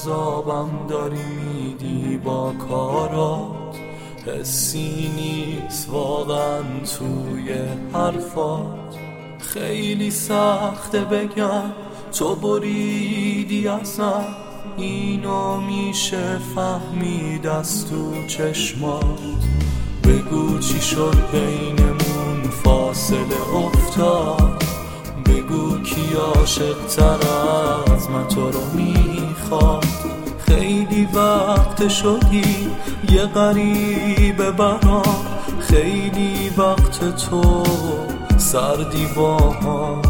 عذابم داری میدی با کارات، حسی نیست واقعا توی حرفات. خیلی سخته بگم تو بریدی ازم، اینو میشه فهمید از تو چشمات. بگو چی شد بینمون فاصله افتاد، بگو کی عاشق تر از من تو رو میخواد. خیلی وقت شدی یه غریبه برام، خیلی وقت تو سردی با ما.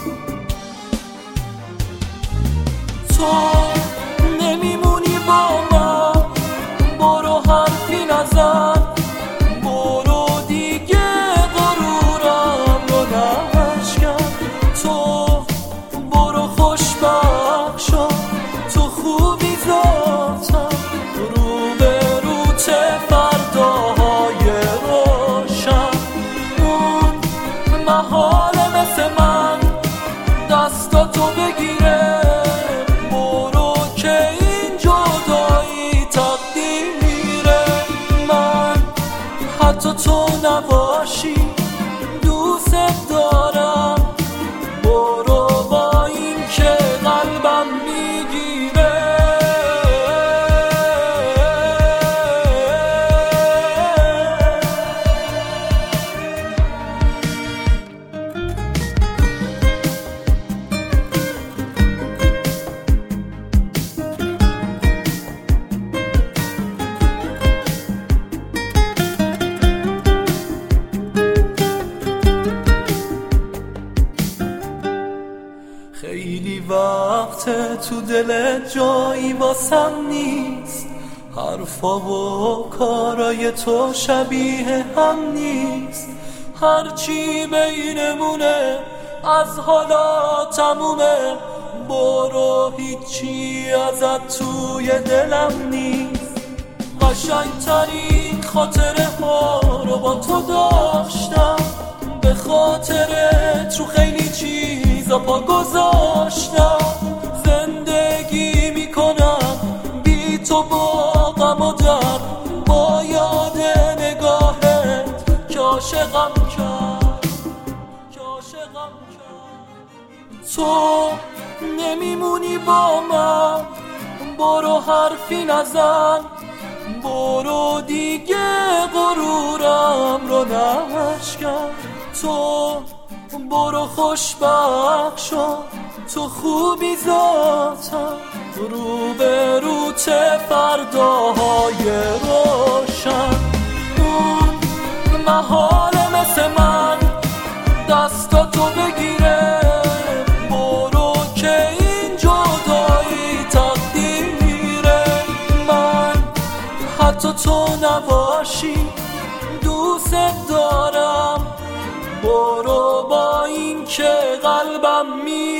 تو نمیمونی با من، برو حرفی نزن، برو دیگه غرورم رو نشکن. تو برو خوشبخت شو، تو خوبی ذاتم، رو به روت فرداهای روشن. اون محاله مثل من دستاتو بگیره، برو که این جدایی تقدیره. من حتی تو نباشی دوست دارم، برو با این که قلبم میگیره. خیلی وقت تو دلت جایی واسم نیست، حرفا و کارای تو شبیه هم نیست. هرچی بینمونه از حالا تمومه، برو هیچی ازت توی دلم نیست. قشنگترین خاطره ها رو با تو داشتم، به خاطرت رو خیلی چیزا پا گذاشتم. زندگی میکنم بی تو با غم و درد، با یاد نگاهت که عاشقم کرد. تو نمیمونی با من، برو حرفی نزن، برو دیگه غرورم رو نشکن. تو برو خوشبخت شو، تو خوبی ذاتم، رو به روت فرداهای روشن. اون محاله مثل من دستاتو بگیره، برو که این جدایی تقدیره. من حتی تو نباشی دوست دارم، برو با این که قلبم